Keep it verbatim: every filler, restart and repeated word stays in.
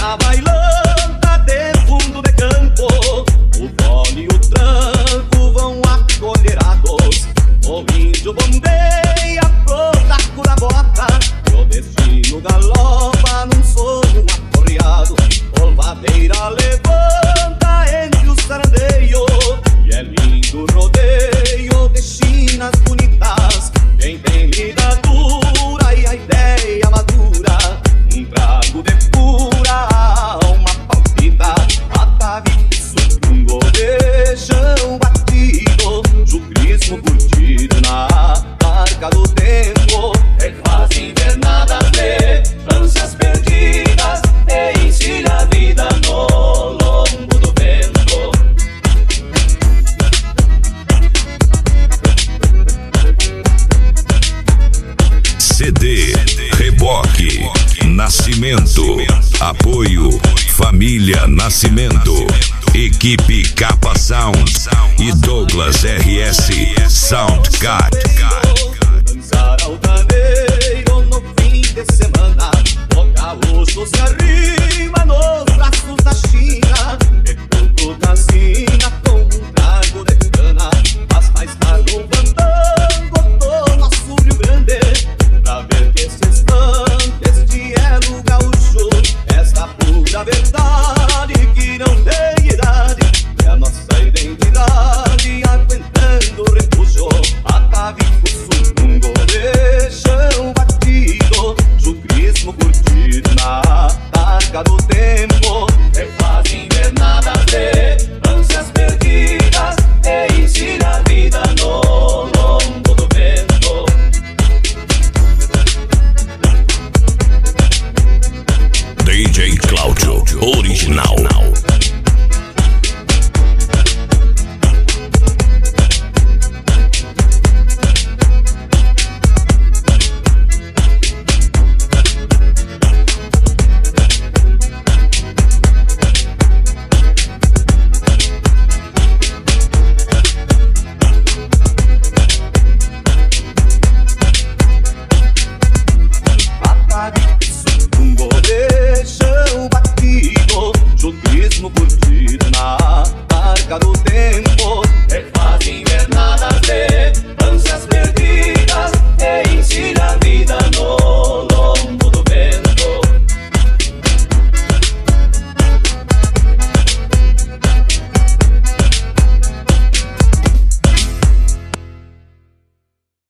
na bailanta de fundo de campo, o fole e o tranco vão acolherados. O índio bombeia pro taco da bota, e o destino galopa num sono aporreado. Polvadeira levanta entre os sarandeios, e é lindo rodeio de chinas bonitas. Quem tem ligadura e a ideia madura, um trago de pura alma palpita. Atavico e surungo de chão batido, jucrismo curtido na arca do tempo. É quase invernada de ânsias perdidas, e ensina a vida no lombo do vento. C D Reboque Nascimento. Apoio Família Nascimento, Equipe Capa Sound e Douglas R S Soundcard. Dançar altaneiro no fim de semana, o gaúcho se arrima nos braços da China, e tudo na sina com um trago de cana. Mas mais tarde um fandango do nosso Rio Grande, pra ver que se espanta este elo gaúcho. Esta pura verdade que não tem idade, é a nossa identidade aguentando o refúgio. Atavico, surungo de chão batido, jucrismo curtido na arca do tempo. É quase invernada de ânsias perdidas, e ensina a vida no lombo do vento. D J Cláudio Original.